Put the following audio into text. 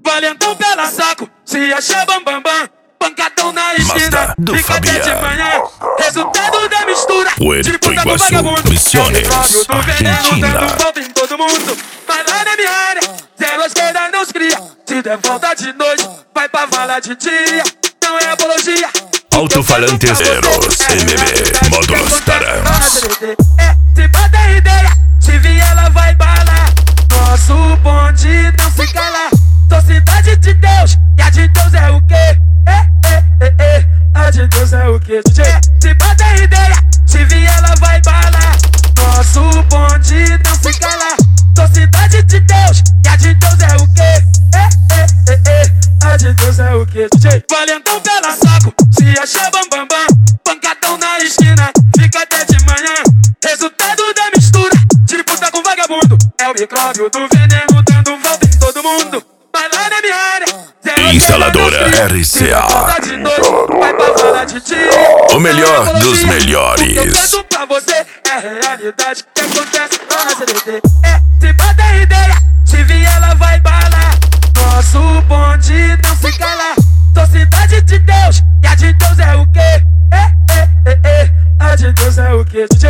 valentão pela saco, se acha bambambam. Pancadão na esquina, fica até de manhã. Resultado da mistura, Puerto Iguaçu, Misiones, Argentina. Dando volta em todo mundo, mas lá na minha área, zero esquerda não se cria. Se der volta de noite, vai pra vala de dia. Não é apologia. Alto-falantes Eros, MB, módulos Tarans. Se bota ideia, se vier ela vai balar. Nosso bonde não se cala. Sou cidade de Deus, e a de Deus é o quê? A de Deus é o quê, DJ? Se bota ideia, se vier ela vai balar. Nosso bonde não se cala. Sou cidade de Deus, e a de Deus é o quê? A de Deus é o quê, DJ? Valentão pela saco, se acha bambambam. Pancadão na esquina, fica até de manhã. Resultado da mistura, de puta com vagabundo. É o micróbio do veneno dando volta em todo mundo. Mas lá na minha área, Instaladora RCA, vai pra vala de dia. o melhor dos melhores. O que eu canto pra você é a realidade que acontece lá na CDT. Se bota ideia, se vier ela vai balar. Nosso bonde não se cala. Sou cidade de Deus, e a de Deus é o quê? A de Deus é o quê, DJ?